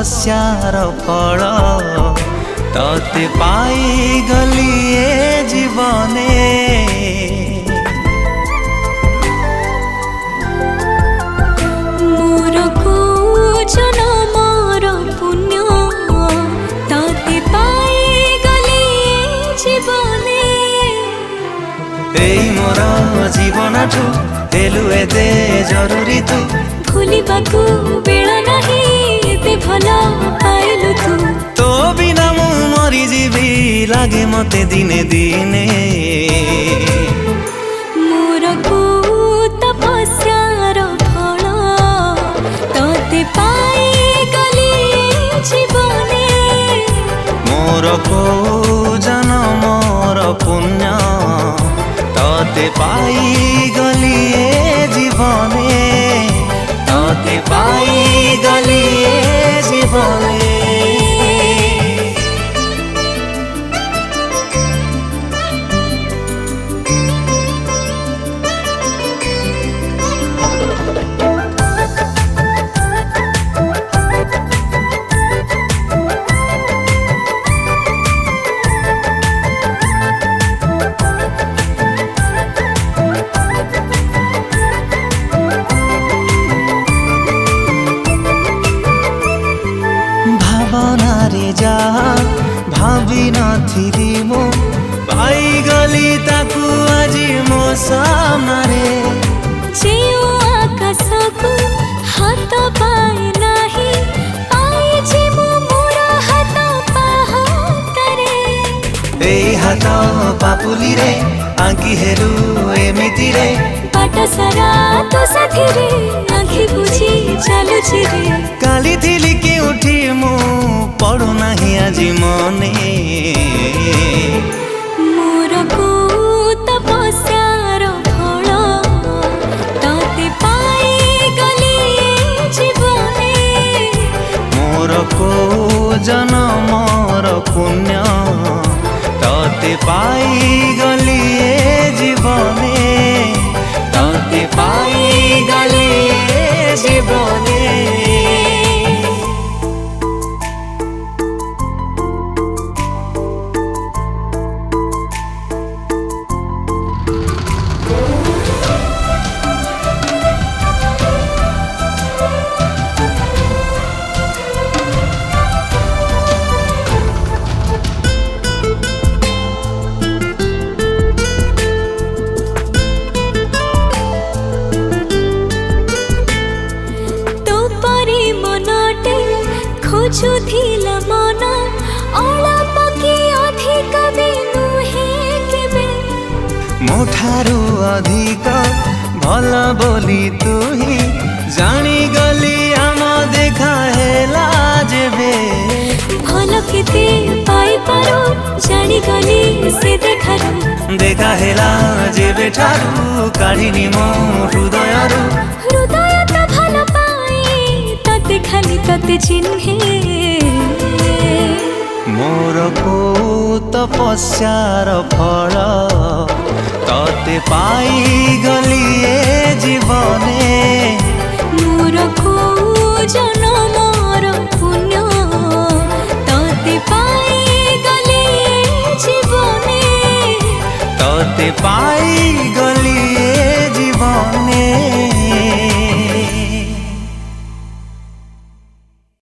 तपस्यार फल तते पाई गली ए जीवने। मोर को जन्मर पुण्य तते पाई गली ए जीवने। एई मोर जीवन ठू हेलु एते जरूरी तू भूलिबाकू बेला नाही एते भला पाइलु तू। तो बिना मु मरी जीवी लागे मते दिने दिने। मोर को तपस्यार फल तते पाई गली जीवने। मोर को जन्मर पुण्य तते पाई गली ए जीवने तते पाई गली ए जीवने। भावनारे जा भावी नथिली मो पाई गली ताकू आजी मो सामने। जेउ आकाश को हाथ पाए नाही पाए जे मो मोर हाथ पाहतरे। एई हाथ पापुली रे आंकी हेलु एमिति रे बाट सारा तो साथी रे आँखि बुझी चालुछि रे। काली थिली के उठी मु पड़ू नाही आजी मने। मोर को तपस्यार फल तते पाई गली जीवने। मोर को जन्मर पुण्य तते पाई गली ए जीवने तते पाई गली ए जीवने। खोजुथिला मन अळप कि अधिक भी नुहे केबे। मोठारू अधिक भल बोली तू ही जानी गली आम देखा हेला जेबे। भल केते पाई पारो जानी गली से देखारू। देखा हेला जेबे ठारू काढ़िनी मो हृदयरू। हृदय त भल पाई तते खाली तते चिन्हे। मोर को तपस्यार फल तते पाई गली ए जीवने। मोर को